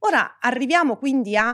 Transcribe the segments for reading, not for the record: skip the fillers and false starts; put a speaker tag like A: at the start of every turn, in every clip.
A: Ora arriviamo quindi a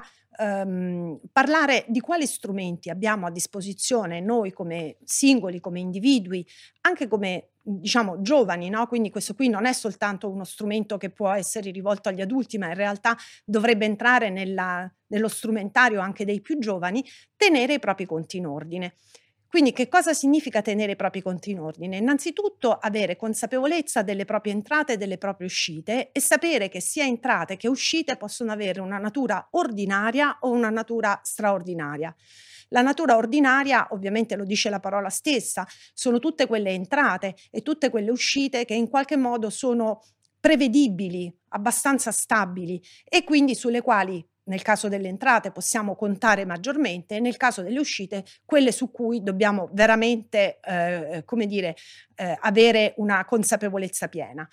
A: parlare di quali strumenti abbiamo a disposizione noi come singoli, come individui, anche come, diciamo giovani, no, quindi questo qui non è soltanto uno strumento che può essere rivolto agli adulti, ma in realtà dovrebbe entrare nello strumentario anche dei più giovani, tenere i propri conti in ordine. Quindi che cosa significa tenere i propri conti in ordine? Innanzitutto avere consapevolezza delle proprie entrate e delle proprie uscite e sapere che sia entrate che uscite possono avere una natura ordinaria o una natura straordinaria. La natura ordinaria, ovviamente lo dice la parola stessa, sono tutte quelle entrate e tutte quelle uscite che in qualche modo sono prevedibili, abbastanza stabili e quindi sulle quali nel caso delle entrate possiamo contare maggiormente, nel caso delle uscite quelle su cui dobbiamo veramente, come dire, avere una consapevolezza piena.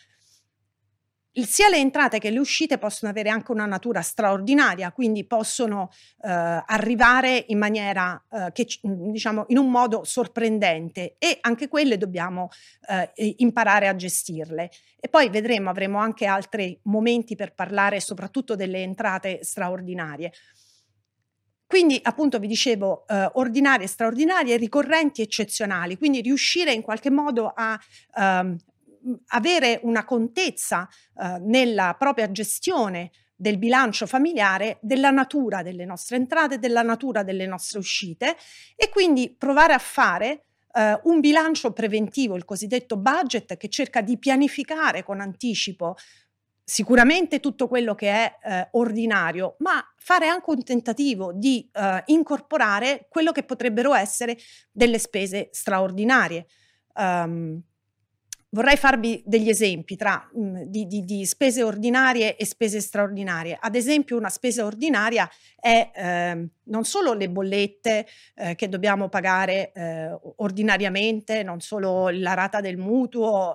A: Sia le entrate che le uscite possono avere anche una natura straordinaria, quindi possono, arrivare in maniera, diciamo in un modo sorprendente e anche quelle dobbiamo, imparare a gestirle. E poi vedremo, avremo anche altri momenti per parlare soprattutto delle entrate straordinarie. Quindi appunto vi dicevo, ordinarie, straordinarie, ricorrenti, eccezionali, quindi riuscire in qualche modo a, avere una contezza, nella propria gestione del bilancio familiare, della natura delle nostre entrate, della natura delle nostre uscite e quindi provare a fare, un bilancio preventivo, il cosiddetto budget, che cerca di pianificare con anticipo sicuramente tutto quello che è, ordinario, ma fare anche un tentativo di, incorporare quello che potrebbero essere delle spese straordinarie. Uhm Vorrei farvi degli esempi tra di spese ordinarie e spese straordinarie. Ad esempio una spesa ordinaria è, non solo le bollette, che dobbiamo pagare, ordinariamente, non solo la rata del mutuo,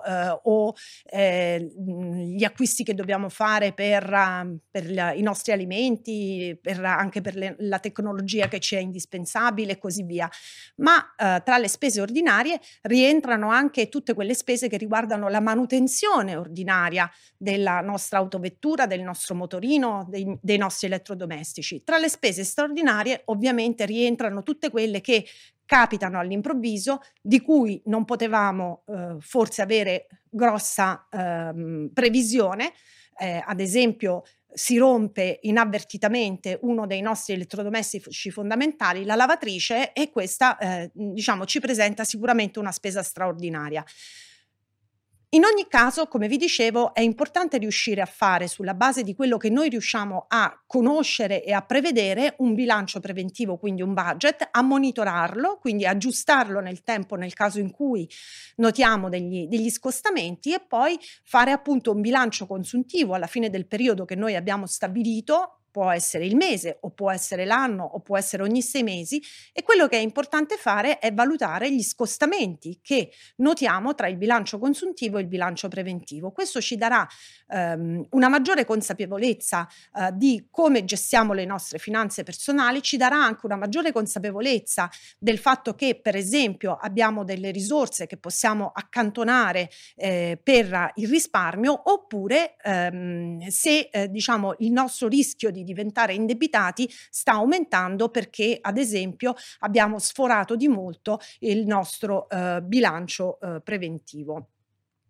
A: gli acquisti che dobbiamo fare per i nostri alimenti, anche per la tecnologia che ci è indispensabile e così via. Ma, tra le spese ordinarie rientrano anche tutte quelle spese che riguardano la manutenzione ordinaria della nostra autovettura, del nostro motorino, dei nostri elettrodomestici. Tra le spese straordinarie ovviamente rientrano tutte quelle che capitano all'improvviso, di cui non potevamo, forse avere grossa, previsione. Ad esempio si rompe inavvertitamente uno dei nostri elettrodomestici fondamentali, la lavatrice, e questa, diciamo ci presenta sicuramente una spesa straordinaria. In ogni caso, come vi dicevo, è importante riuscire a fare, sulla base di quello che noi riusciamo a conoscere e a prevedere, un bilancio preventivo, quindi un budget, a monitorarlo, quindi aggiustarlo nel tempo nel caso in cui notiamo degli scostamenti e poi fare appunto un bilancio consuntivo alla fine del periodo che noi abbiamo stabilito. Può essere il mese o può essere l'anno o può essere ogni 6 mesi e quello che è importante fare è valutare gli scostamenti che notiamo tra il bilancio consuntivo e il bilancio preventivo. Questo ci darà, una maggiore consapevolezza, di come gestiamo le nostre finanze personali, ci darà anche una maggiore consapevolezza del fatto che, per esempio, abbiamo delle risorse che possiamo accantonare, per il risparmio, oppure, se, diciamo il nostro rischio di diventare indebitati sta aumentando perché, ad esempio, abbiamo sforato di molto il nostro, bilancio, preventivo.